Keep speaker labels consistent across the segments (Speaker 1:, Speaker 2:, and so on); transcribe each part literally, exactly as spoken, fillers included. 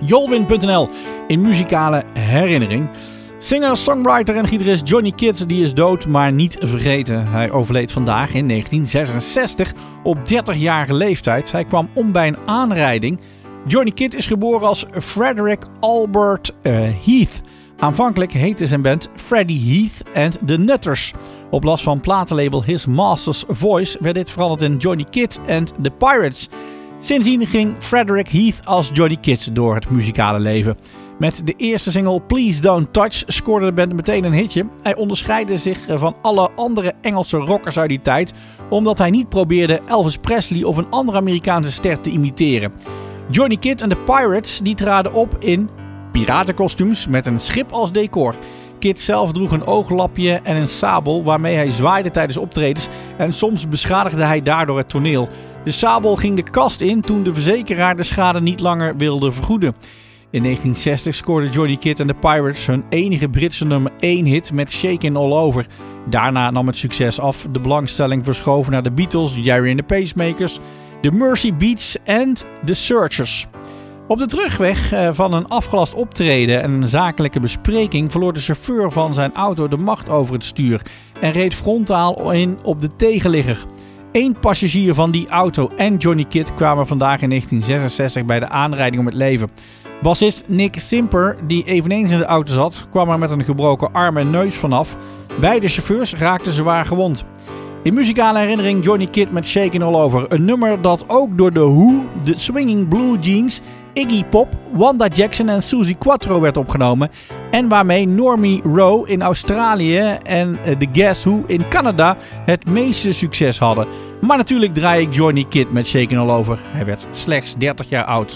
Speaker 1: jolwin punt n l in muzikale herinnering. Singer, songwriter en gitarist Johnny Kidd die is dood, maar niet vergeten. Hij overleed vandaag in negentien zesenzestig op dertigjarige leeftijd. Hij kwam om bij een aanrijding. Johnny Kidd is geboren als Frederick Albert uh, Heath. Aanvankelijk heette zijn band Freddie Heath and the Nutters. Op last van platenlabel His Master's Voice werd dit veranderd in Johnny Kidd and the Pirates. Sindsdien ging Frederick Heath als Johnny Kidd door het muzikale leven. Met de eerste single Please Don't Touch scoorde de band meteen een hitje. Hij onderscheidde zich van alle andere Engelse rockers uit die tijd, omdat hij niet probeerde Elvis Presley of een andere Amerikaanse ster te imiteren. Johnny Kidd and the Pirates die traden op in piratenkostuums met een schip als decor. Kidd zelf droeg een ooglapje en een sabel waarmee hij zwaaide tijdens optredens en soms beschadigde hij daardoor het toneel. De sabel ging de kast in toen de verzekeraar de schade niet langer wilde vergoeden. In negentien zestig scoorde Johnny Kidd and the Pirates hun enige Britse nummer één hit met Shakin' All Over. Daarna nam het succes af, de belangstelling verschoven naar de Beatles, Jerry and the Pacemakers, The Mersey Beats en The Searchers. Op de terugweg van een afgelast optreden en een zakelijke bespreking verloor de chauffeur van zijn auto de macht over het stuur en reed frontaal in op de tegenligger. Eén passagier van die auto en Johnny Kidd kwamen vandaag in negentien zesenzestig bij de aanrijding om het leven. Bassist Nick Simper, die eveneens in de auto zat, kwam er met een gebroken arm en neus vanaf. Beide chauffeurs raakten zwaar gewond. In muzikale herinnering Johnny Kidd met Shakin' All Over. Een nummer dat ook door The Who, de Swinging Blue Jeans, Iggy Pop, Wanda Jackson en Suzi Quatro werd opgenomen. En waarmee Normie Rowe in Australië en The Guess Who in Canada het meeste succes hadden. Maar natuurlijk draai ik Johnny Kidd met Shakin' All Over. Hij werd slechts dertig jaar oud.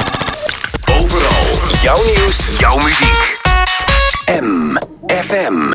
Speaker 2: Jouw nieuws, jouw muziek. M F M.